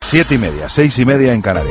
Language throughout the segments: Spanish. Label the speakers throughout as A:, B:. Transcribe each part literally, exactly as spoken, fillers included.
A: Siete y media, seis y media en Canarias.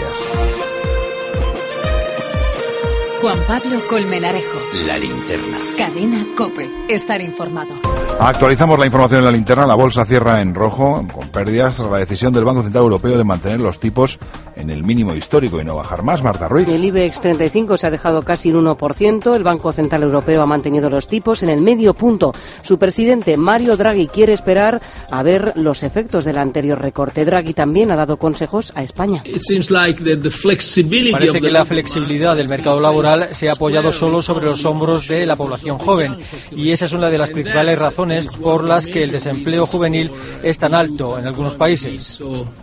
B: Juan Pablo Colmenarejo.
C: La linterna.
B: Cadena COPE. Estar informado.
A: Actualizamos la información en la linterna. La bolsa cierra en rojo, con pérdidas tras la decisión del Banco Central Europeo de mantener los tipos en el mínimo histórico y no bajar más. Marta Ruiz.
D: El IBEX treinta y cinco se ha dejado casi el uno por ciento. El Banco Central Europeo ha mantenido los tipos en el medio punto. Su presidente, Mario Draghi, quiere esperar a ver los efectos del anterior recorte. Draghi también ha dado consejos a España.
E: Parece que la flexibilidad del mercado laboral se ha apoyado solo sobre los hombros de la población joven, y esa es una de las principales razones por las que el desempleo juvenil es tan alto en algunos países.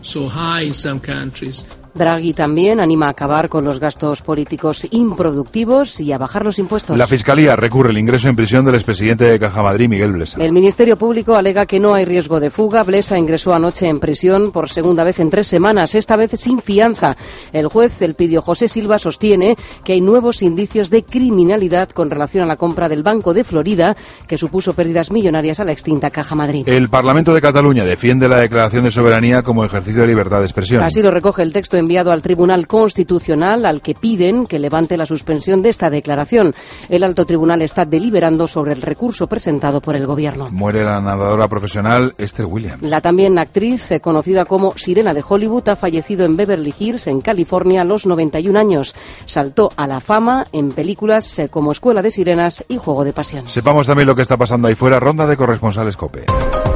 D: Draghi también anima a acabar con los gastos políticos improductivos y a bajar los impuestos.
A: La Fiscalía recurre el ingreso en prisión del expresidente de Caja Madrid, Miguel Blesa.
D: El Ministerio Público alega que no hay riesgo de fuga. Blesa ingresó anoche en prisión por segunda vez en tres semanas, esta vez sin fianza. El juez Elpidio José Silva sostiene que hay nuevos indicios de criminalidad con relación a la compra del Banco de Florida, que supuso pérdidas millonarias a la extinta Caja Madrid.
A: El Parlamento de Cataluña defiende la declaración de soberanía como ejercicio de libertad de expresión.
D: Así lo recoge el texto enviado al Tribunal Constitucional, al que piden que levante la suspensión de esta declaración. El alto tribunal está deliberando sobre el recurso presentado por el Gobierno.
A: Muere la nadadora profesional Esther Williams.
D: La también actriz, eh, conocida como Sirena de Hollywood, ha fallecido en Beverly Hills, en California, a los noventa y un años. Saltó a la fama en películas eh, como Escuela de Sirenas y Juego de Pasiones.
A: Sepamos también lo que está pasando ahí fuera. Ronda de corresponsales COPE.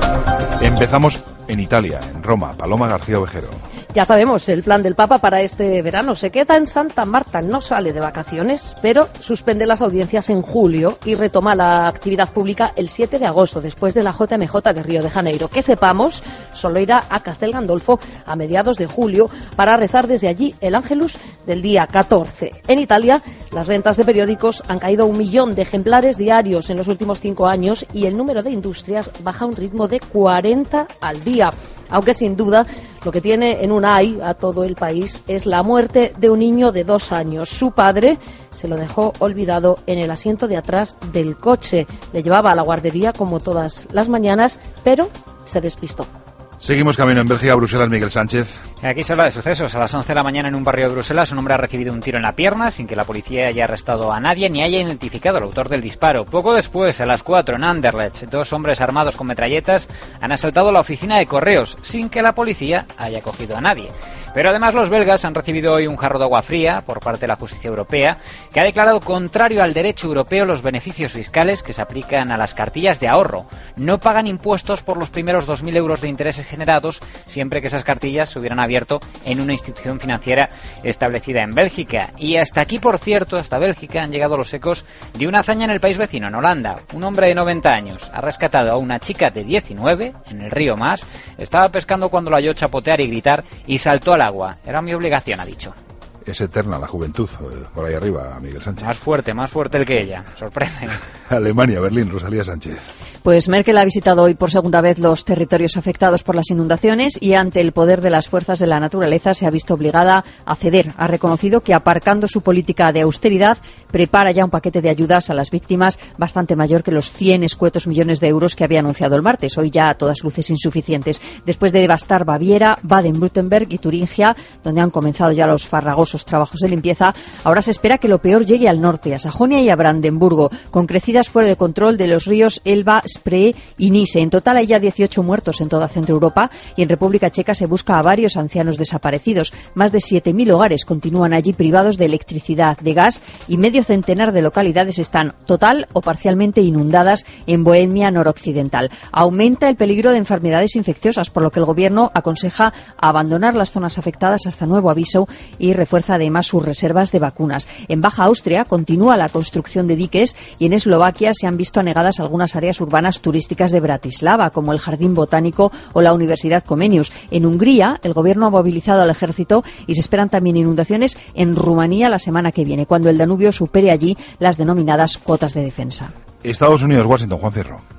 A: Empezamos en Italia, en Roma. Paloma García Ovejero.
F: Ya sabemos, el plan del Papa para este verano se queda en Santa Marta, no sale de vacaciones, pero suspende las audiencias en julio y retoma la actividad pública el siete de agosto, después de la J M J de Río de Janeiro. Que sepamos, solo irá a Castel Gandolfo a mediados de julio para rezar desde allí el Ángelus del día catorce. En Italia, las ventas de periódicos han caído un millón de ejemplares diarios en los últimos cinco años y el número de industrias baja a un ritmo de cuarenta al día. Aunque sin duda lo que tiene en un ay a todo el país es la muerte de un niño de dos años. Su padre se lo dejó olvidado en el asiento de atrás del coche. Le llevaba a la guardería como todas las mañanas, pero se despistó.
A: Seguimos camino en Bélgica, Bruselas, Miguel Sánchez.
G: Aquí se habla de sucesos. A las once de la mañana en un barrio de Bruselas, un hombre ha recibido un tiro en la pierna sin que la policía haya arrestado a nadie ni haya identificado al autor del disparo. Poco después, a las cuatro, en Anderlecht, dos hombres armados con metralletas han asaltado la oficina de correos sin que la policía haya cogido a nadie. Pero además los belgas han recibido hoy un jarro de agua fría por parte de la justicia europea, que ha declarado contrario al derecho europeo los beneficios fiscales que se aplican a las cartillas de ahorro. No pagan impuestos por los primeros dos mil euros de intereses generados siempre que esas cartillas se hubieran abierto en una institución financiera establecida en Bélgica. Y hasta aquí, por cierto, hasta Bélgica han llegado los ecos de una hazaña en el país vecino, en Holanda. Un hombre de noventa años ha rescatado a una chica de diecinueve en el río Maas. Estaba pescando cuando la oyó chapotear y gritar y saltó al agua. Era mi obligación, ha dicho.
A: Es eterna la juventud, por ahí arriba, Miguel Sánchez.
G: Más fuerte, más fuerte el que ella. Sorprende.
A: Alemania, Berlín, Rosalía Sánchez.
H: Pues Merkel ha visitado hoy por segunda vez los territorios afectados por las inundaciones y ante el poder de las fuerzas de la naturaleza se ha visto obligada a ceder. Ha reconocido que, aparcando su política de austeridad, prepara ya un paquete de ayudas a las víctimas bastante mayor que los cien escuetos millones de euros que había anunciado el martes, hoy ya a todas luces insuficientes. Después de devastar Baviera, Baden-Württemberg y Turingia, donde han comenzado ya los farragosos trabajos de limpieza, ahora se espera que lo peor llegue al norte, a Sajonia y a Brandenburgo, con crecidas fuera de control de los ríos Elba, Spree y Nise. En total hay ya dieciocho muertos en toda Centro Europa y en República Checa se busca a varios ancianos desaparecidos. Más de siete mil hogares continúan allí privados de electricidad, de gas, y medio centenar de localidades están total o parcialmente inundadas en Bohemia noroccidental. Aumenta el peligro de enfermedades infecciosas, por lo que el Gobierno aconseja abandonar las zonas afectadas hasta nuevo aviso y refuerza además sus reservas de vacunas. En Baja Austria continúa la construcción de diques y en Eslovaquia se han visto anegadas algunas áreas urbanas turísticas de Bratislava, como el Jardín Botánico o la Universidad Comenius. En Hungría, el Gobierno ha movilizado al ejército y se esperan también inundaciones en Rumanía la semana que viene, cuando el Danubio supere allí las denominadas cotas de defensa.
A: Estados Unidos, Washington, Juan Fierro.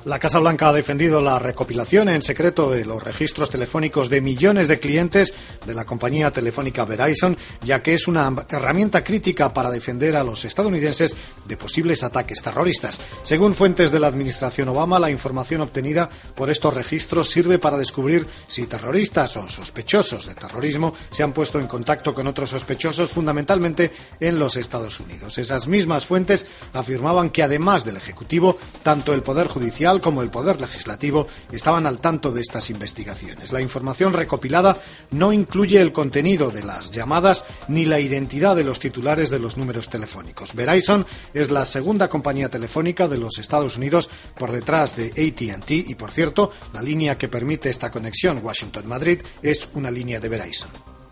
C: La Casa Blanca ha defendido la recopilación en secreto de los registros telefónicos de millones de clientes de la compañía telefónica Verizon, ya que es una herramienta crítica para defender a los estadounidenses de posibles ataques terroristas. Según fuentes de la administración Obama, la información obtenida por estos registros sirve para descubrir si terroristas o sospechosos de terrorismo se han puesto en contacto con otros sospechosos, fundamentalmente en los Estados Unidos. Esas mismas fuentes afirmaban que además del Ejecutivo, tanto el Poder Judicial como el Poder Legislativo estaban al tanto de estas investigaciones. La información recopilada no incluye el contenido de las llamadas ni la identidad de los titulares de los números telefónicos. Verizon es la segunda compañía telefónica de los Estados Unidos por detrás de A T and T y, por cierto, la línea que permite esta conexión Washington-Madrid es una línea de Verizon.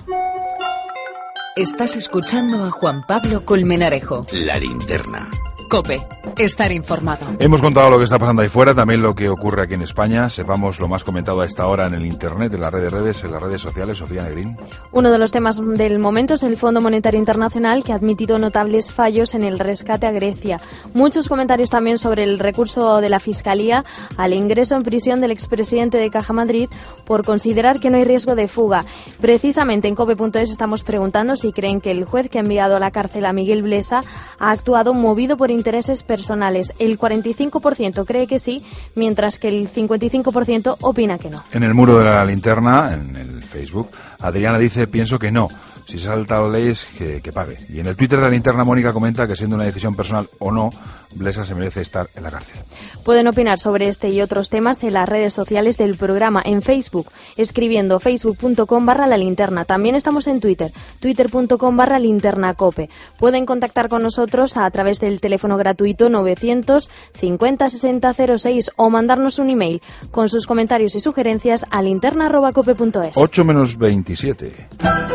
B: Estás escuchando a Juan Pablo Colmenarejo.
I: La linterna.
B: COPE. Estar informado.
A: Hemos contado lo que está pasando ahí fuera, también lo que ocurre aquí en España. Sepamos lo más comentado a esta hora en el Internet, en las redes, redes en las redes sociales. Sofía Negrín.
J: Uno de los temas del momento es el Fondo Monetario Internacional, que ha admitido notables fallos en el rescate a Grecia. Muchos comentarios también sobre el recurso de la Fiscalía al ingreso en prisión del expresidente de Caja Madrid por considerar que no hay riesgo de fuga. Precisamente en cope punto es estamos preguntando si creen que el juez que ha enviado a la cárcel a Miguel Blesa ha actuado movido por intereses personales. El cuarenta y cinco por ciento cree que sí, mientras que el cincuenta y cinco por ciento opina que no.
A: En el muro de la linterna, en el Facebook, Adriana dice, pienso que no. Si se ha saltado leyes, que, que pague. Y en el Twitter de la linterna, Mónica comenta que siendo una decisión personal o no, Blesa se merece estar en la cárcel.
J: Pueden opinar sobre este y otros temas en las redes sociales del programa, en Facebook, escribiendo facebook punto com barra la linterna. También estamos en Twitter, twitter punto com barra linterna cope. Pueden contactar con nosotros a través del teléfono gratuito novecientos cincuenta sesenta cero seis o mandarnos un email con sus comentarios y sugerencias a linterna arroba cope punto es.
A: ocho menos veintisiete.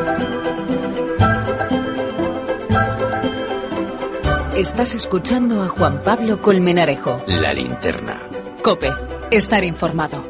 B: Estás escuchando a Juan Pablo Colmenarejo.
I: La linterna.
B: COPE. Estar informado.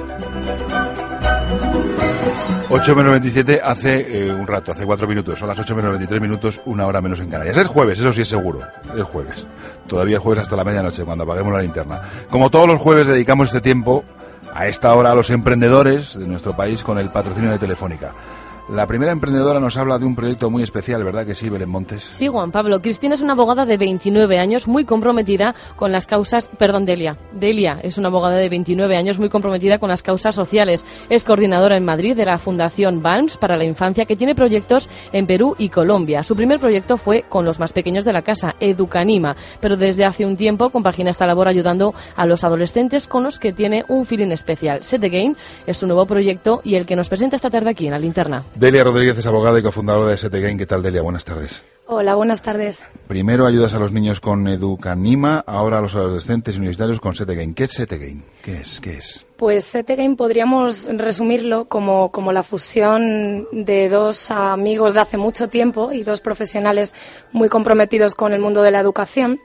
A: ocho menos veintisiete hace eh, un rato, hace cuatro minutos. Son las ocho menos veintitrés minutos, una hora menos en Canarias. Es jueves, eso sí es seguro. Es jueves. Todavía es jueves hasta la medianoche, cuando apaguemos la linterna. Como todos los jueves, dedicamos este tiempo a esta hora a los emprendedores de nuestro país con el patrocinio de Telefónica. La primera emprendedora nos habla de un proyecto muy especial, ¿verdad que sí, Belén Montes?
K: Sí, Juan Pablo. Cristina es una abogada de veintinueve años muy comprometida con las causas... Perdón, Delia. Delia es una abogada de veintinueve años muy comprometida con las causas sociales. Es coordinadora en Madrid de la Fundación Balms para la Infancia, que tiene proyectos en Perú y Colombia. Su primer proyecto fue con los más pequeños de la casa, Educanima, pero desde hace un tiempo compagina esta labor ayudando a los adolescentes con los que tiene un feeling especial. Set Again es su nuevo proyecto y el que nos presenta esta tarde aquí en la linterna.
A: Delia Rodríguez es abogada y cofundadora de Set Again. ¿Qué tal, Delia? Buenas tardes.
L: Hola, buenas tardes.
A: Primero ayudas a los niños con Educanima, ahora a los adolescentes y universitarios con Set Again. ¿Qué es Set Again? ¿Qué es? ¿Qué es?
L: Pues Set Again podríamos resumirlo como, como la fusión de dos amigos de hace mucho tiempo y dos profesionales muy comprometidos con el mundo de la educación.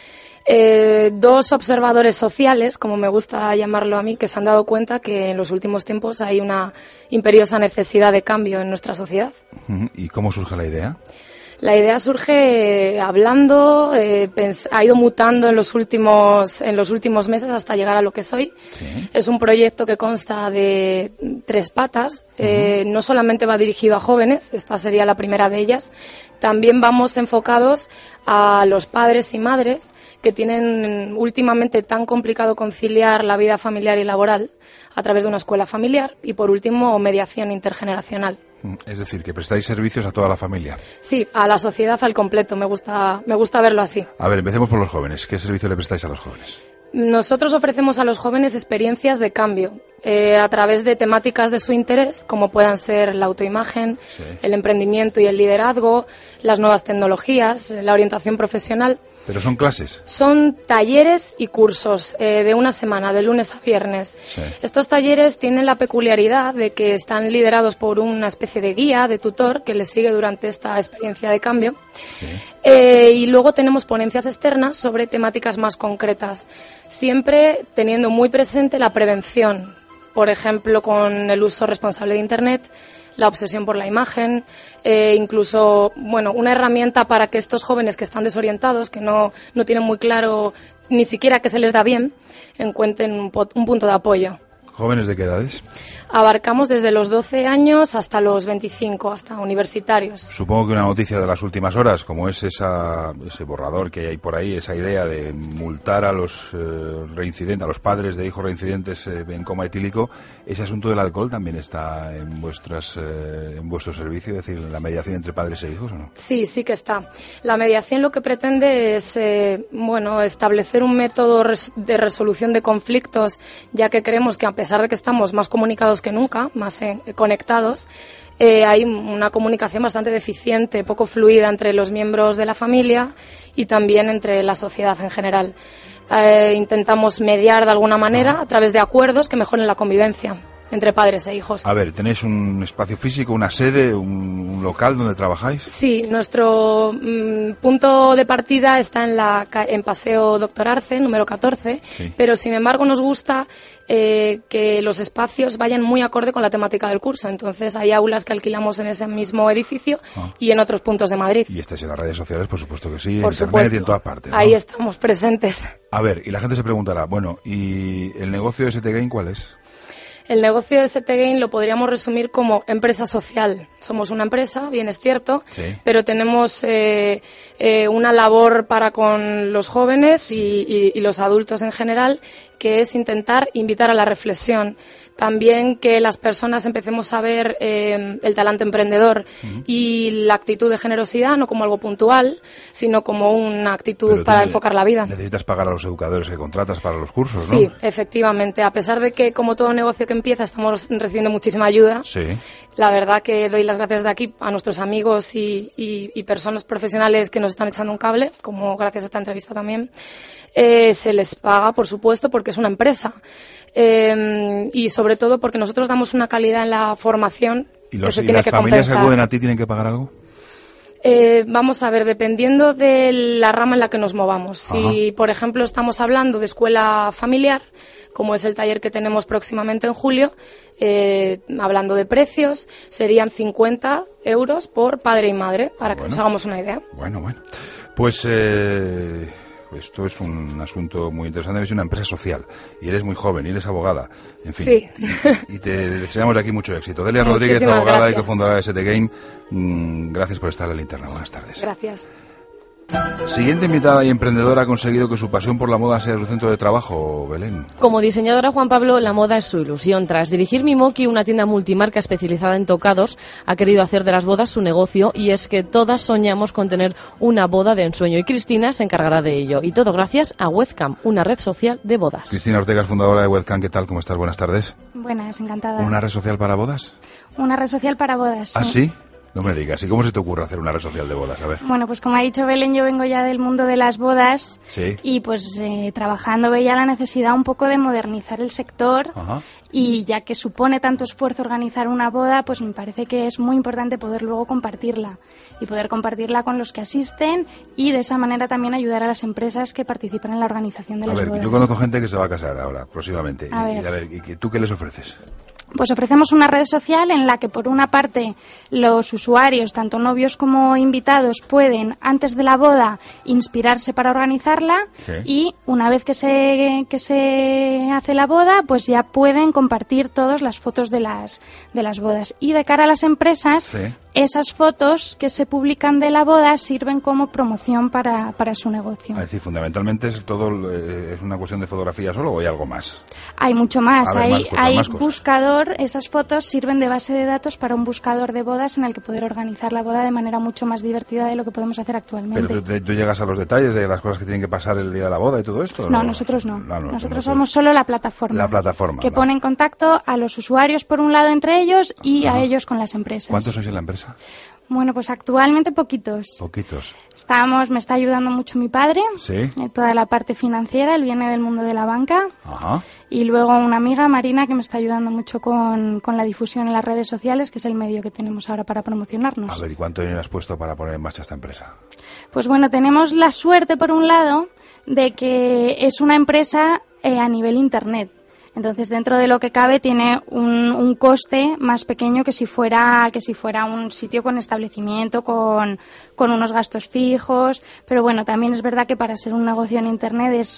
L: Eh, dos observadores sociales, como me gusta llamarlo a mí, que se han dado cuenta que en los últimos tiempos hay una imperiosa necesidad de cambio en nuestra sociedad.
A: ¿Y cómo surge la idea?
L: La idea surge eh, hablando, eh, pens- ha ido mutando en los últimos en los últimos meses hasta llegar a lo que soy. Sí. Es un proyecto que consta de tres patas. Uh-huh. Eh, no solamente va dirigido a jóvenes, esta sería la primera de ellas. También vamos enfocados a los padres y madres que tienen últimamente tan complicado conciliar la vida familiar y laboral a través de una escuela familiar y, por último, mediación intergeneracional.
A: Es decir, que prestáis servicios a toda la familia.
L: Sí, a la sociedad al completo, me gusta, me gusta verlo así.
A: A ver, empecemos por los jóvenes. ¿Qué servicio le prestáis a los jóvenes?
L: Nosotros ofrecemos a los jóvenes experiencias de cambio eh, a través de temáticas de su interés, como puedan ser la autoimagen, sí. el emprendimiento y el liderazgo, las nuevas tecnologías, la orientación profesional.
A: ¿Pero son clases?
L: Son talleres y cursos eh, de una semana, de lunes a viernes. Sí. Estos talleres tienen la peculiaridad de que están liderados por una especie de guía, de tutor, que les sigue durante esta experiencia de cambio. Sí. Eh, y luego tenemos ponencias externas sobre temáticas más concretas, siempre teniendo muy presente la prevención, por ejemplo, con el uso responsable de Internet, la obsesión por la imagen, eh, incluso, bueno, una herramienta para que estos jóvenes que están desorientados, que no, no tienen muy claro ni siquiera que se les da bien, encuentren un, un punto de apoyo.
A: ¿Jóvenes de qué edades?
L: Abarcamos desde los doce años hasta los veinticinco, hasta universitarios.
A: Supongo que una noticia de las últimas horas, como es esa, ese borrador que hay por ahí, esa idea de multar a los eh, reincidentes, a los padres de hijos reincidentes eh, en coma etílico, ese asunto del alcohol también está en vuestras eh, en vuestro servicio, es decir, la mediación entre padres e hijos, ¿o no?
L: Sí, sí que está. La mediación lo que pretende es, eh, bueno, establecer un método res- de resolución de conflictos, ya que creemos que a pesar de que estamos más comunicados que nunca, más eh, conectados, eh, hay una comunicación bastante deficiente, poco fluida entre los miembros de la familia y también entre la sociedad en general. Eh, intentamos mediar de alguna manera a través de acuerdos que mejoren la convivencia entre padres e hijos.
A: A ver, ¿tenéis un espacio físico, una sede, un, un local donde trabajáis?
L: Sí, nuestro mm, punto de partida está en, la, en Paseo Doctor Arce, número catorce, sí. Pero sin embargo nos gusta eh, que los espacios vayan muy acorde con la temática del curso. Entonces hay aulas que alquilamos en ese mismo edificio ah. y en otros puntos de Madrid.
A: Y estáis en las redes sociales, por supuesto que sí, en
L: por
A: internet
L: supuesto.
A: Y en todas partes, ¿no?
L: Ahí estamos presentes.
A: A ver, y la gente se preguntará, bueno, ¿y el negocio de S T Game cuál es?
L: El negocio de S T Game lo podríamos resumir como empresa social. Somos una empresa, bien es cierto, sí. pero tenemos eh, eh, una labor para con los jóvenes y, y, y los adultos en general, que es intentar invitar a la reflexión. También que las personas empecemos a ver eh, el talante emprendedor uh-huh. y la actitud de generosidad, no como algo puntual, sino como una actitud Pero para enfocar la vida.
A: ¿Necesitas pagar a los educadores que contratas para los cursos,
L: sí,
A: no?
L: Sí, efectivamente. A pesar de que, como todo negocio que empieza, estamos recibiendo muchísima ayuda,
A: sí.
L: la verdad que doy las gracias de aquí a nuestros amigos y, y, y personas profesionales que nos están echando un cable, como gracias a esta entrevista también. Eh, se les paga, por supuesto, porque es una empresa. Eh, y sobre todo porque nosotros damos una calidad en la formación
A: ¿Y los,
L: que se
A: y
L: tiene
A: las
L: que
A: familias
L: compensar.
A: que acuden a ti tienen que pagar algo?
L: Eh, vamos a ver, dependiendo de la rama en la que nos movamos. Ajá. Si, por ejemplo, estamos hablando de escuela familiar, como es el taller que tenemos próximamente en julio, eh, hablando de precios, serían cincuenta euros por padre y madre, para que bueno. nos hagamos una idea.
A: Bueno, bueno. Pues... Eh... Esto es un asunto muy interesante, es una empresa social y eres muy joven y eres abogada, en fin,
L: sí.
A: y, y te deseamos de aquí mucho éxito. Delia Rodríguez, abogada gracias. Y cofundadora de S T Game, mmm, gracias por estar en la linterna, buenas tardes.
L: Gracias.
A: Siguiente invitada y emprendedora ha conseguido que su pasión por la moda sea su centro de trabajo, Belén.
K: Como diseñadora, Juan Pablo, la moda es su ilusión. Tras dirigir Mimoki, una tienda multimarca especializada en tocados, ha querido hacer de las bodas su negocio, y es que todas soñamos con tener una boda de ensueño, y Cristina se encargará de ello. Y todo gracias a Webcam, una red social de bodas.
A: Cristina Ortega es fundadora de Webcam. ¿Qué tal? ¿Cómo estás? Buenas tardes.
M: Buenas, encantada.
A: ¿Una red social para bodas?
M: Una red social para bodas.
A: ¿Ah,
M: sí?
A: sí? No me digas, ¿y cómo se te ocurre hacer una red social de bodas? A ver.
M: Bueno, pues como ha dicho Belén, yo vengo ya del mundo de las bodas.
A: Sí.
M: Y pues eh, trabajando veía la necesidad un poco de modernizar el sector.
A: Ajá.
M: Y ya que supone tanto esfuerzo organizar una boda, pues me parece que es muy importante poder luego compartirla. Y poder compartirla con los que asisten, y de esa manera también ayudar a las empresas que participan en la organización de
A: a
M: las
A: ver,
M: bodas.
A: Yo conozco gente que se va a casar ahora, próximamente.
M: A
A: y,
M: ver.
A: Y, a ver, ¿y tú qué les ofreces?
M: Pues ofrecemos una red social en la que, por una parte, los usuarios, tanto novios como invitados, pueden, antes de la boda, inspirarse para organizarla,
A: sí.
M: Y una vez que se, que se hace la boda, pues ya pueden compartir todos las fotos de las, de las bodas. Y de cara a las empresas,
A: sí.
M: Esas fotos que se publican de la boda sirven como promoción para, para su negocio.
A: Es decir, fundamentalmente es todo eh, es una cuestión de fotografía solo, ¿o hay algo más?
M: Hay mucho más.
A: Ver,
M: hay
A: más cosas,
M: hay
A: más
M: buscador. Esas fotos sirven de base de datos para un buscador de bodas en el que poder organizar la boda de manera mucho más divertida de lo que podemos hacer actualmente.
A: ¿Pero tú, tú llegas a los detalles de las cosas que tienen que pasar el día de la boda y todo esto?
M: No,
A: no
M: nosotros no.
A: no, no
M: nosotros
A: no,
M: somos solo la plataforma.
A: La plataforma.
M: Que
A: vale.
M: pone en contacto a los usuarios por un lado entre ellos y
A: Ajá.
M: a ellos con las empresas.
A: ¿Cuántos sois en la empresa?
M: Bueno, pues actualmente poquitos.
A: Poquitos.
M: Estamos, me está ayudando mucho mi padre.
A: Sí.
M: En toda la parte financiera, él viene del mundo de la banca.
A: Ajá.
M: Y luego una amiga, Marina, que me está ayudando mucho con, con la difusión en las redes sociales, que es el medio que tenemos ahora para promocionarnos.
A: A ver, ¿y cuánto dinero has puesto para poner en marcha esta empresa?
M: Pues bueno, tenemos la suerte, por un lado, de que es una empresa eh, a nivel Internet. Entonces, dentro de lo que cabe, tiene un, un coste más pequeño que si fuera que si fuera un sitio con establecimiento, con, con unos gastos fijos. Pero bueno, también es verdad que para ser un negocio en Internet es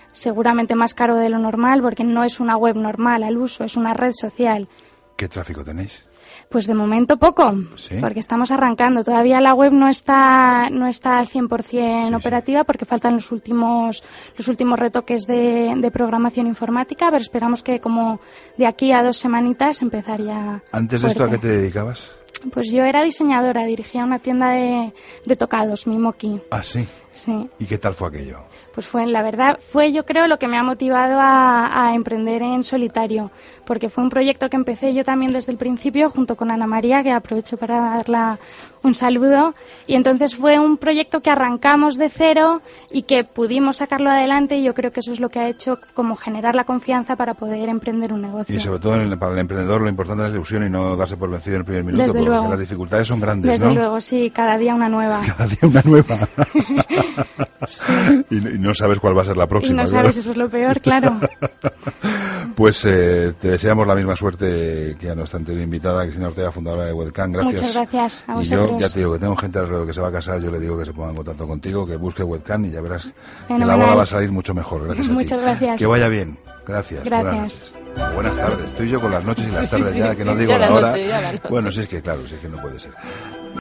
M: seguramente más caro de lo normal, porque no es una web normal al uso, es una red social.
A: ¿Qué tráfico tenéis?
M: Pues de momento poco, ¿sí? Porque estamos arrancando. Todavía la web no está no está al cien por ciento sí, operativa, sí. Porque faltan los últimos los últimos retoques de, de programación informática, pero esperamos que como de aquí a dos semanitas empezaría.
A: ¿Antes de esto a qué te dedicabas?
M: Pues yo era diseñadora, dirigía una tienda de, de tocados, Mimoki.
A: ¿Ah, sí?
M: Sí.
A: ¿Y qué tal fue aquello?
M: Pues fue, la verdad, fue yo creo lo que me ha motivado a, a emprender en solitario, porque fue un proyecto que empecé yo también desde el principio junto con Ana María, que aprovecho para darla un saludo, y entonces fue un proyecto que arrancamos de cero y que pudimos sacarlo adelante, y yo creo que eso es lo que ha hecho como generar la confianza para poder emprender un negocio.
A: Y sobre todo en el, para el emprendedor lo importante es la ilusión y no darse por vencido en el primer minuto,
M: desde
A: porque
M: luego.
A: Las dificultades son grandes,
M: desde
A: ¿no?
M: luego, sí, cada día una nueva.
A: Cada día una nueva. Sí. y, y no sabes cuál va a ser la próxima.
M: Y no
A: claro.
M: sabes, eso es lo peor, claro.
A: Pues eh, te deseamos la misma suerte que a nuestra anterior invitada, Cristina Ortega, fundadora de Webcam. Gracias.
M: Muchas gracias a
A: y
M: vosotros.
A: yo ya te digo que tengo gente alrededor que se va a casar, yo le digo que se ponga en contacto contigo, que busque Webcam y ya verás Fenomenal. Que la boda va a salir mucho mejor. Gracias a
M: Muchas
A: ti.
M: gracias.
A: Que vaya bien. Gracias.
M: Gracias.
A: Buenas, buenas tardes. Estoy yo con las noches y las tardes
K: sí,
A: ya,
K: sí,
A: que no
K: sí,
A: digo
K: ya
A: la
K: la
A: hora.
K: noche, ya la noche.
A: Bueno, sí es que claro, sí es que no puede ser.